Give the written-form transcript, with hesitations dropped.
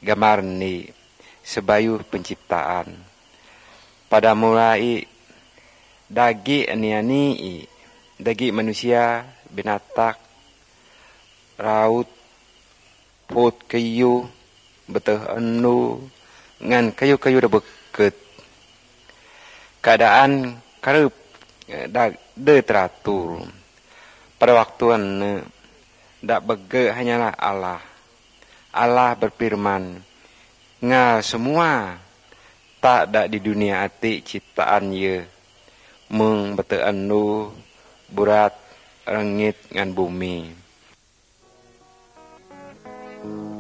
gambar ni sebayu penciptaan. Pada mulai dagi ani dagi manusia, binatang, raut, pot kayu, beteh anu, ngan kayu-kayu dah beket. Keadaan karep dah teratur. Pada waktu dak bege hanyalah Allah. Allah berfirman, nga semua tak dak di dunia ati ciptaan ye mung bete anu burat langit ngan bumi.